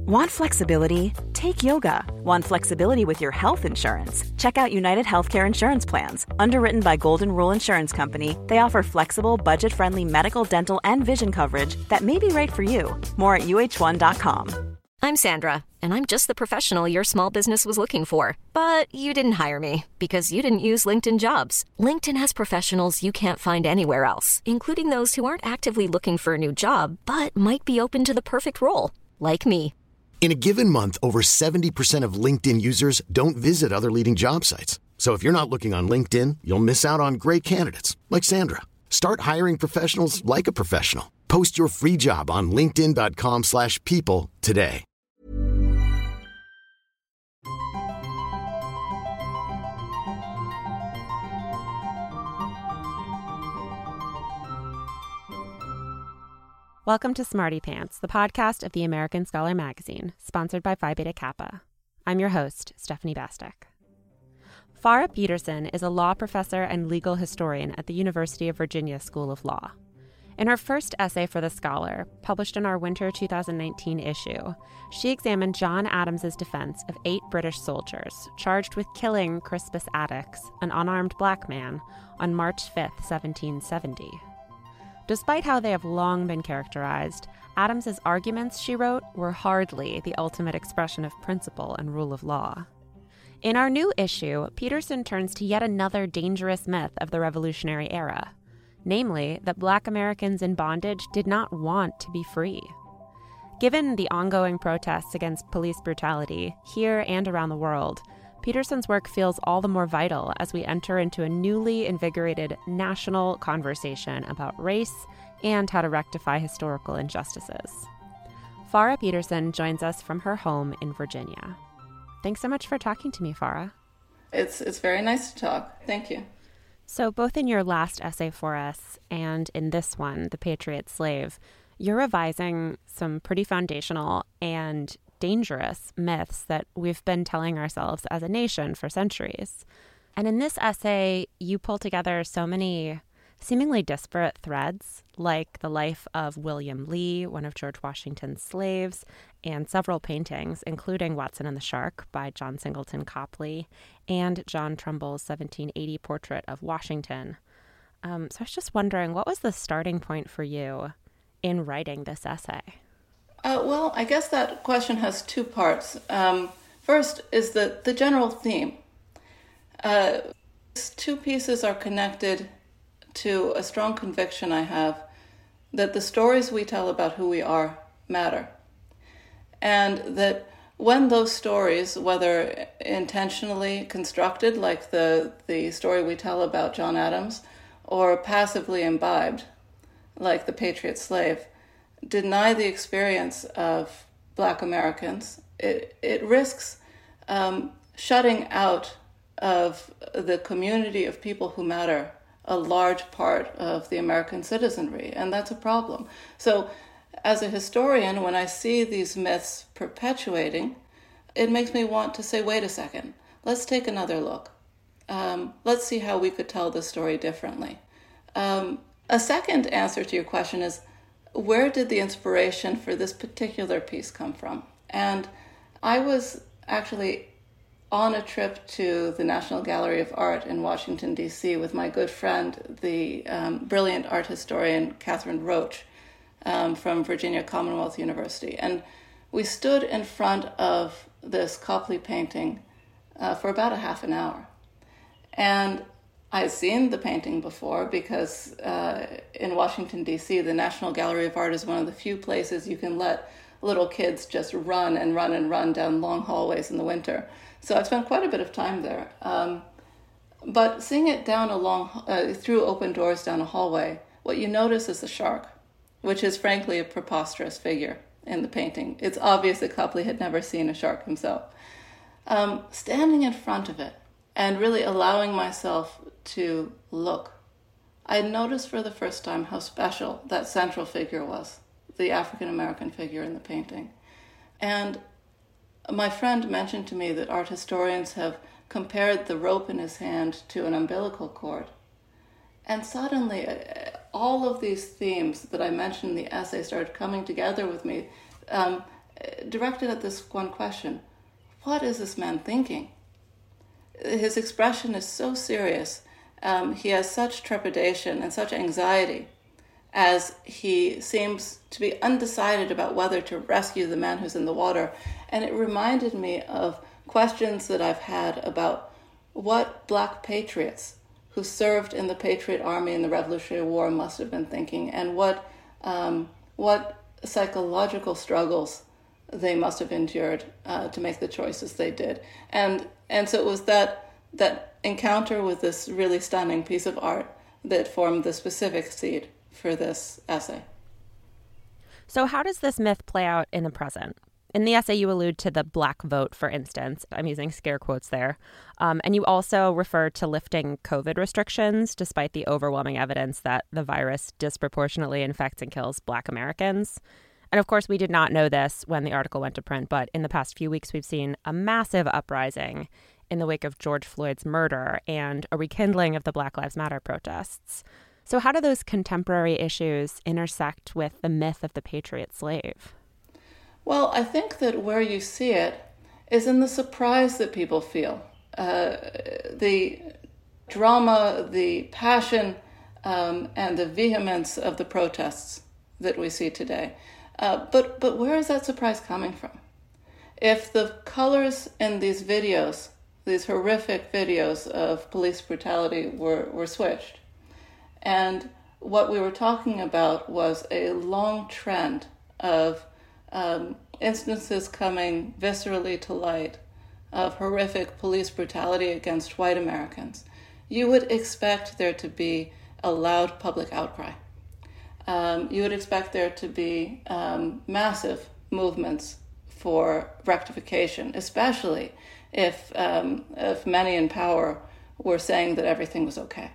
Want flexibility? Take yoga. Want flexibility with your health insurance? Check out United Healthcare Insurance Plans. Underwritten by Golden Rule Insurance Company, they offer flexible, budget-friendly medical, dental, and vision coverage that may be right for you. More at uh1.com. I'm Sandra, and I'm just the professional your small business was looking for. But you didn't hire me because you didn't use LinkedIn Jobs. LinkedIn has professionals you can't find anywhere else, including those who aren't actively looking for a new job, but might be open to the perfect role, like me. In a given month, over 70% of LinkedIn users don't visit other leading job sites. So if you're not looking on LinkedIn, you'll miss out on great candidates like Sandra. Start hiring professionals like a professional. Post your free job on linkedin.com/people today. Welcome to Smarty Pants, the podcast of the American Scholar magazine, sponsored by Phi Beta Kappa. I'm your host, Stephanie Bastek. Farah Peterson is a law professor and legal historian at the University of Virginia School of Law. In her first essay for The Scholar, published in our winter 2019 issue, she examined John Adams's defense of 8 British soldiers charged with killing Crispus Attucks, an unarmed black man, on March 5, 1770. Despite how they have long been characterized, Adams's arguments, she wrote, were hardly the ultimate expression of principle and rule of law. In our new issue, Peterson turns to yet another dangerous myth of the Revolutionary era, namely that Black Americans in bondage did not want to be free. Given the ongoing protests against police brutality here and around the world, Peterson's work feels all the more vital as we enter into a newly invigorated national conversation about race and how to rectify historical injustices. Farah Peterson joins us from her home in Virginia. Thanks so much for talking to me, Farah. It's very nice to talk. Thank you. So both in your last essay for us and in this one, The Patriot Slave, you're revising some pretty foundational and dangerous myths that we've been telling ourselves as a nation for centuries. And in this essay, you pull together so many seemingly disparate threads, like the life of William Lee, one of George Washington's slaves, and several paintings, including Watson and the Shark by John Singleton Copley, and John Trumbull's 1780 portrait of Washington. So I was just wondering, what was the starting point for you in writing this essay? Well, I guess that question has 2 parts. First is the general theme. These 2 pieces are connected to a strong conviction I have that the stories we tell about who we are matter. And that when those stories, whether intentionally constructed, like the story we tell about John Adams, or passively imbibed, like The Patriot Slave, deny the experience of Black Americans, it risks shutting out of the community of people who matter a large part of the American citizenry, and that's a problem. So as a historian, when I see these myths perpetuating, it makes me want to say, wait a second, let's take another look. Let's see how we could tell this story differently. A second answer to your question is, where did the inspiration for this particular piece come from? And I was actually on a trip to the National Gallery of Art in Washington, D.C. with my good friend, the brilliant art historian Catherine Roach from Virginia Commonwealth University. And we stood in front of this Copley painting for about a half an hour. And I had seen the painting before because in Washington, D.C., the National Gallery of Art is one of the few places you can let little kids just run and run and run down long hallways in the winter. So I've spent quite a bit of time there. But seeing it down through open doors down a hallway, what you notice is the shark, which is frankly a preposterous figure in the painting. It's obvious that Copley had never seen a shark himself. Standing in front of it and really allowing myself to look, I noticed for the first time how special that central figure was, the African-American figure in the painting. And my friend mentioned to me that art historians have compared the rope in his hand to an umbilical cord. And suddenly, all of these themes that I mentioned in the essay started coming together with me. directed at this one question: what is this man thinking? His expression is so serious. He has such trepidation and such anxiety as he seems to be undecided about whether to rescue the man who's in the water. And it reminded me of questions that I've had about what Black patriots who served in the Patriot Army in the Revolutionary War must have been thinking, and what psychological struggles they must have endured to make the choices they did. And so it was that encounter with this really stunning piece of art that formed the specific seed for this essay. So how does this myth play out in the present? In the essay, you allude to the Black vote, for instance. I'm using scare quotes there. And you also refer to lifting COVID restrictions, despite the overwhelming evidence that the virus disproportionately infects and kills Black Americans. And of course, we did not know this when the article went to print, but in the past few weeks, we've seen a massive uprising in the wake of George Floyd's murder and a rekindling of the Black Lives Matter protests. So how do those contemporary issues intersect with the myth of the Patriot slave? Well, I think that where you see it is in the surprise that people feel. The drama, the passion, and the vehemence of the protests that we see today. But where is that surprise coming from? If the colors in these videos, these horrific videos of police brutality were switched, and what we were talking about was a long trend of instances coming viscerally to light of horrific police brutality against white Americans, you would expect there to be a loud public outcry. You would expect there to be massive movements for rectification, especially if many in power were saying that everything was okay.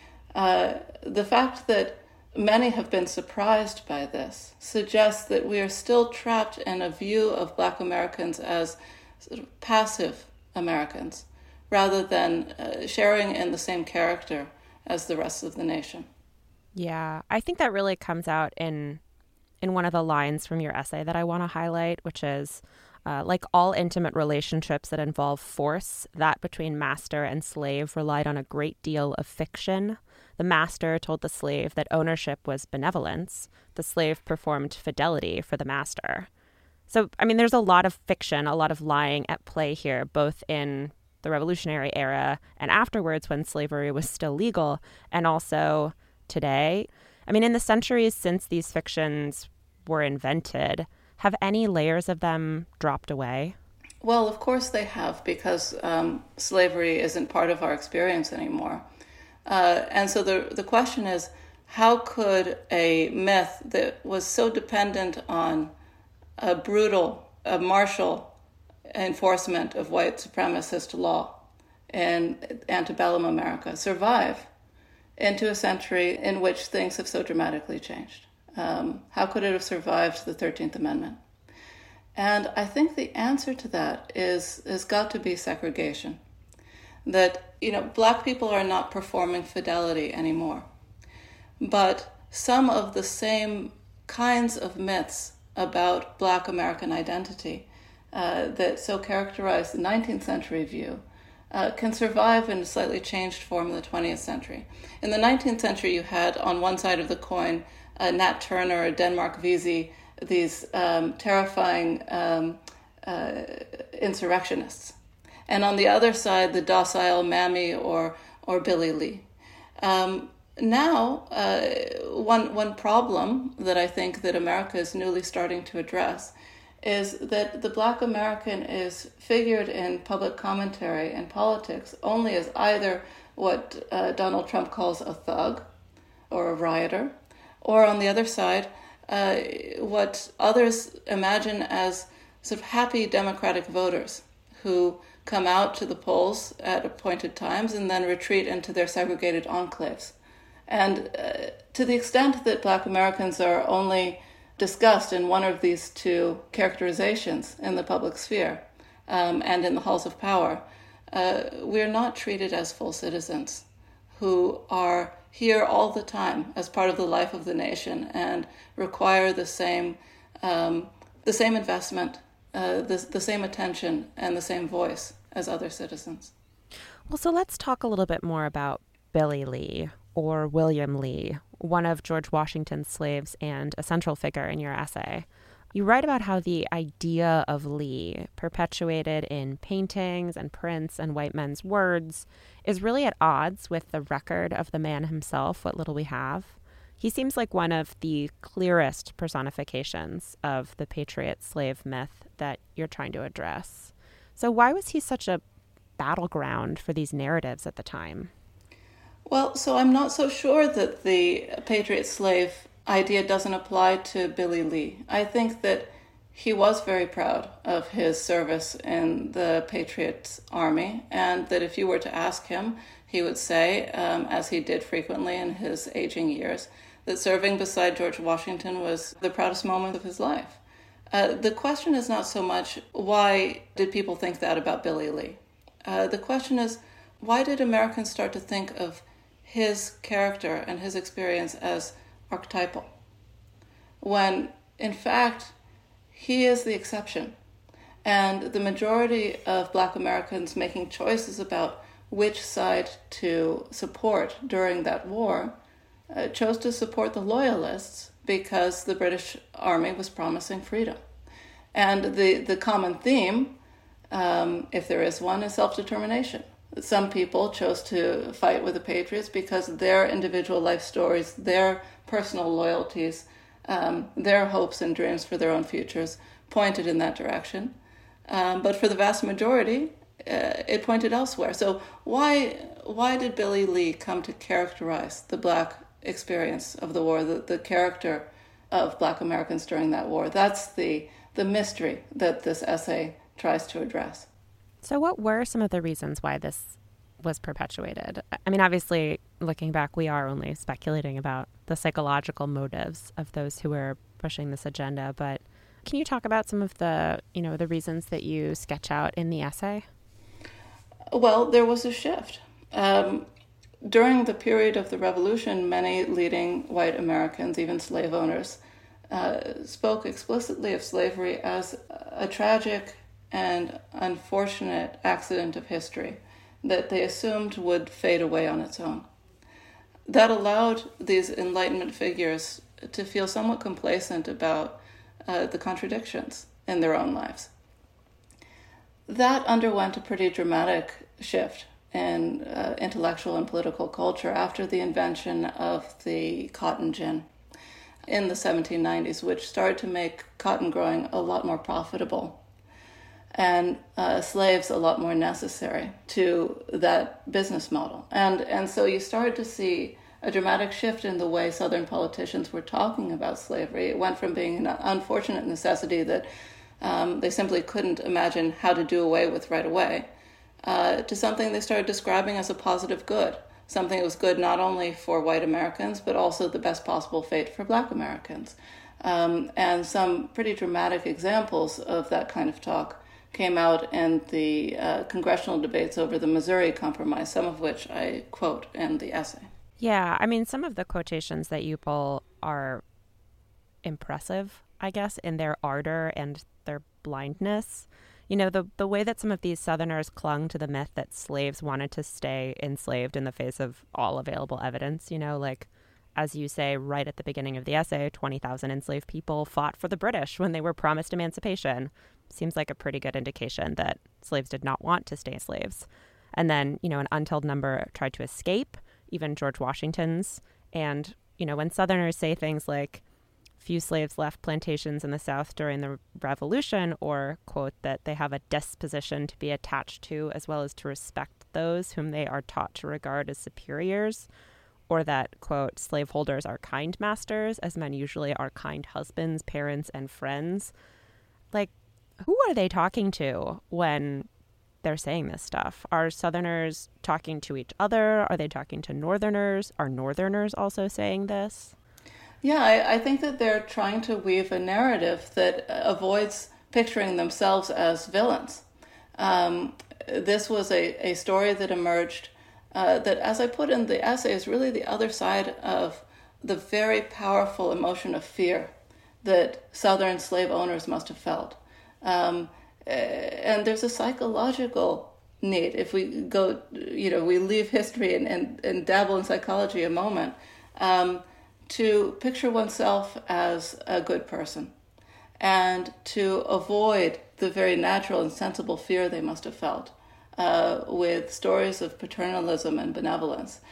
The fact that many have been surprised by this suggests that we are still trapped in a view of Black Americans as sort of passive Americans, rather than sharing in the same character as the rest of the nation. Yeah, I think that really comes out in one of the lines from your essay that I want to highlight, which is, like all intimate relationships that involve force, that between master and slave relied on a great deal of fiction. The master told the slave that ownership was benevolence. The slave performed fidelity for the master. So, I mean, there's a lot of fiction, a lot of lying at play here, both in the Revolutionary era and afterwards when slavery was still legal, and also today. I mean, in the centuries since these fictions were invented, have any layers of them dropped away? Well, of course they have, because slavery isn't part of our experience anymore. And so the question is, how could a myth that was so dependent on a brutal, martial enforcement of white supremacist law in antebellum America survive into a century in which things have so dramatically changed? How could it have survived the 13th Amendment? And I think the answer to that has got to be segregation. That, Black people are not performing fidelity anymore. But some of the same kinds of myths about Black American identity that so characterize the 19th century view can survive in a slightly changed form in the 20th century. In the 19th century, you had on one side of the coin Nat Turner, Denmark Vesey, these terrifying insurrectionists. And on the other side, the docile Mammy or Billy Lee. Now, one problem that I think that America is newly starting to address is that the Black American is figured in public commentary and politics only as either what Donald Trump calls a thug or a rioter, or on the other side, what others imagine as sort of happy Democratic voters who come out to the polls at appointed times and then retreat into their segregated enclaves. And to the extent that Black Americans are only discussed in one of these two characterizations in the public sphere and in the halls of power, we're not treated as full citizens who are here all the time as part of the life of the nation and require the same the same investment, the same attention, and the same voice as other citizens. Well, so let's talk a little bit more about Billy Lee, or William Lee, one of George Washington's slaves and a central figure in your essay. You write about how the idea of Lee, perpetuated in paintings and prints and white men's words, is really at odds with the record of the man himself, what little we have. He seems like one of the clearest personifications of the patriot-slave myth that you're trying to address. So why was he such a battleground for these narratives at the time? Well, so I'm not so sure that the patriot-slave idea doesn't apply to Billy Lee. I think that he was very proud of his service in the Patriot Army, and that if you were to ask him, he would say, as he did frequently in his aging years, that serving beside George Washington was the proudest moment of his life. The question is not so much, why did people think that about Billy Lee? The question is, why did Americans start to think of his character and his experience as archetypal, when in fact he is the exception, and the majority of Black Americans making choices about which side to support during that war chose to support the Loyalists because the British Army was promising freedom. And the common theme, if there is one, is self-determination. Some people chose to fight with the Patriots because their individual life stories, their personal loyalties, their hopes and dreams for their own futures pointed in that direction. But for the vast majority, it pointed elsewhere. So why did Billy Lee come to characterize the Black experience of the war, the character of Black Americans during that war? That's the mystery that this essay tries to address. So what were some of the reasons why this was perpetuated? I mean, obviously, looking back, we are only speculating about the psychological motives of those who were pushing this agenda, but can you talk about some of the reasons that you sketch out in the essay? Well, there was a shift. During the period of the Revolution, many leading white Americans, even slave owners, spoke explicitly of slavery as a tragic and unfortunate accident of history that they assumed would fade away on its own. That allowed these Enlightenment figures to feel somewhat complacent about the contradictions in their own lives. That underwent a pretty dramatic shift in intellectual and political culture after the invention of the cotton gin in the 1790s, which started to make cotton growing a lot more profitable and slaves a lot more necessary to that business model. And so you started to see a dramatic shift in the way Southern politicians were talking about slavery. It went from being an unfortunate necessity that they simply couldn't imagine how to do away with right away, to something they started describing as a positive good, something that was good not only for white Americans, but also the best possible fate for Black Americans. And some pretty dramatic examples of that kind of talk came out in the congressional debates over the Missouri Compromise, some of which I quote in the essay. Yeah, I mean, some of the quotations that you pull are impressive, I guess, in their ardor and their blindness. You know, the way that some of these Southerners clung to the myth that slaves wanted to stay enslaved in the face of all available evidence, like, as you say right at the beginning of the essay, 20,000 enslaved people fought for the British when they were promised emancipation. Seems like a pretty good indication that slaves did not want to stay slaves. And then, an untold number tried to escape, even George Washington's. And, when Southerners say things like, few slaves left plantations in the South during the Revolution, or, quote, that they have a disposition to be attached to as well as to respect those whom they are taught to regard as superiors, or that, quote, slaveholders are kind masters, as men usually are kind husbands, parents, and friends. Like, who are they talking to when they're saying this stuff? Are Southerners talking to each other? Are they talking to Northerners? Are Northerners also saying this? Yeah, I think that they're trying to weave a narrative that avoids picturing themselves as villains. This was a story that emerged that, as I put in the essay, is really the other side of the very powerful emotion of fear that Southern slave owners must have felt. And there's a psychological need. If we go, we leave history and dabble in psychology a moment, to picture oneself as a good person and to avoid the very natural and sensible fear they must have felt with stories of paternalism and benevolence.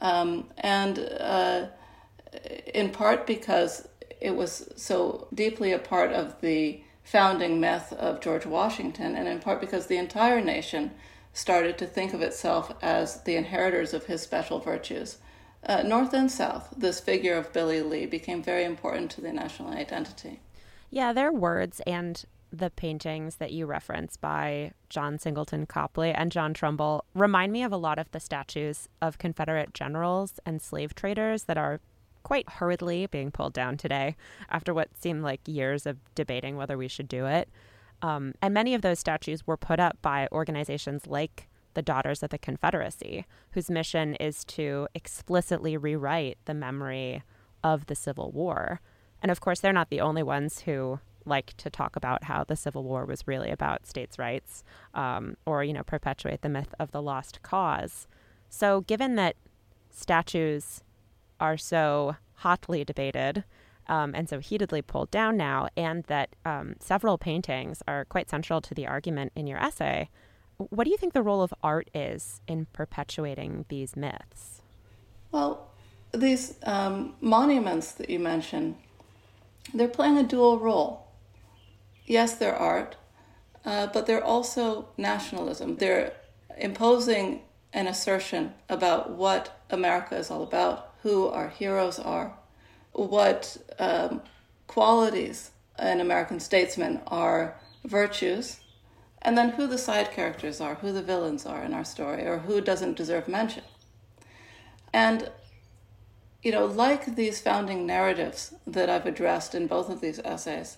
In part because it was so deeply a part of the founding myth of George Washington, and in part because the entire nation started to think of itself as the inheritors of his special virtues. North and South, this figure of Billy Lee became very important to the national identity. Yeah, their words and the paintings that you reference by John Singleton Copley and John Trumbull remind me of a lot of the statues of Confederate generals and slave traders that are quite hurriedly being pulled down today after what seemed like years of debating whether we should do it. And many of those statues were put up by organizations like the Daughters of the Confederacy, whose mission is to explicitly rewrite the memory of the Civil War. And of course, they're not the only ones who like to talk about how the Civil War was really about states' rights or perpetuate the myth of the lost cause. So given that statues are so hotly debated and so heatedly pulled down now, and that several paintings are quite central to the argument in your essay, what do you think the role of art is in perpetuating these myths? Well, these monuments that you mentioned, they're playing a dual role. Yes, they're art, but they're also nationalism. They're imposing an assertion about what America is all about, who our heroes are, what qualities in American statesmen are virtues, and then who the side characters are, who the villains are in our story, or who doesn't deserve mention. And, like these founding narratives that I've addressed in both of these essays,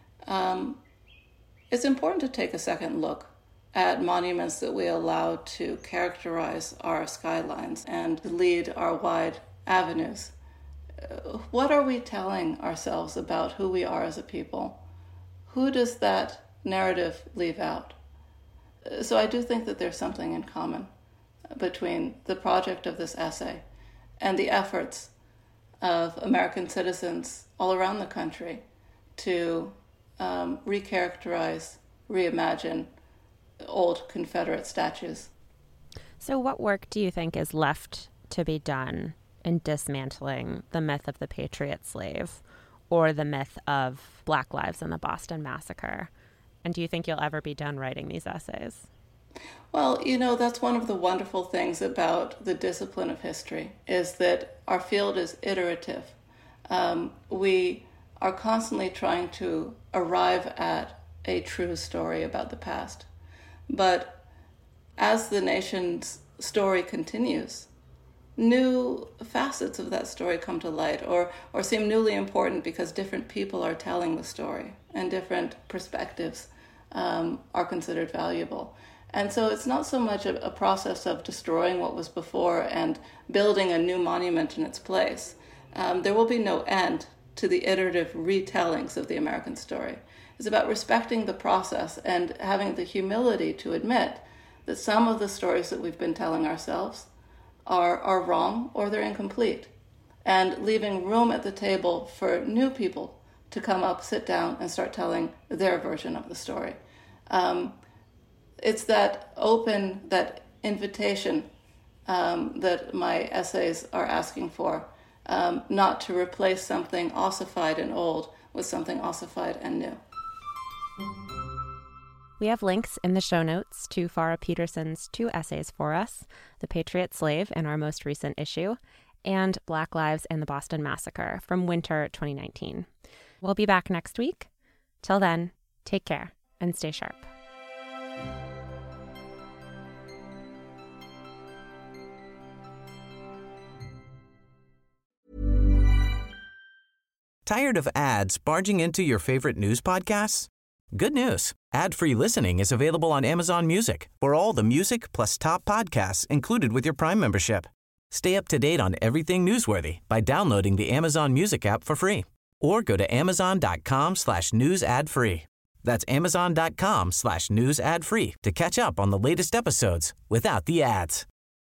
it's important to take a second look at monuments that we allow to characterize our skylines and lead our wide avenues. What are we telling ourselves about who we are as a people? Who does that narrative leave out? So I do think that there's something in common between the project of this essay and the efforts of American citizens all around the country to recharacterize, reimagine old Confederate statues. So what work do you think is left to be done in dismantling the myth of the Patriot slave or the myth of Black lives in the Boston Massacre? And do you think you'll ever be done writing these essays? Well, that's one of the wonderful things about the discipline of history, is that our field is iterative. We are constantly trying to arrive at a true story about the past. But as the nation's story continues, new facets of that story come to light or seem newly important because different people are telling the story and different perspectives are considered valuable. And so it's not so much a process of destroying what was before and building a new monument in its place. There will be no end to the iterative retellings of the American story. It's about respecting the process and having the humility to admit that some of the stories that we've been telling ourselves are wrong or they're incomplete, and leaving room at the table for new people to come up, sit down, and start telling their version of the story. It's that that invitation that my essays are asking for, not to replace something ossified and old with something ossified and new. We have links in the show notes to Farah Peterson's 2 essays for us, The Patriot Slave in our most recent issue, and Black Lives in the Boston Massacre from winter 2019. We'll be back next week. Till then, take care and stay sharp. Tired of ads barging into your favorite news podcasts? Good news. Ad-free listening is available on Amazon Music for all the music plus top podcasts included with your Prime membership. Stay up to date on everything newsworthy by downloading the Amazon Music app for free or go to amazon.com/news ad free. That's amazon.com/news ad free to catch up on the latest episodes without the ads.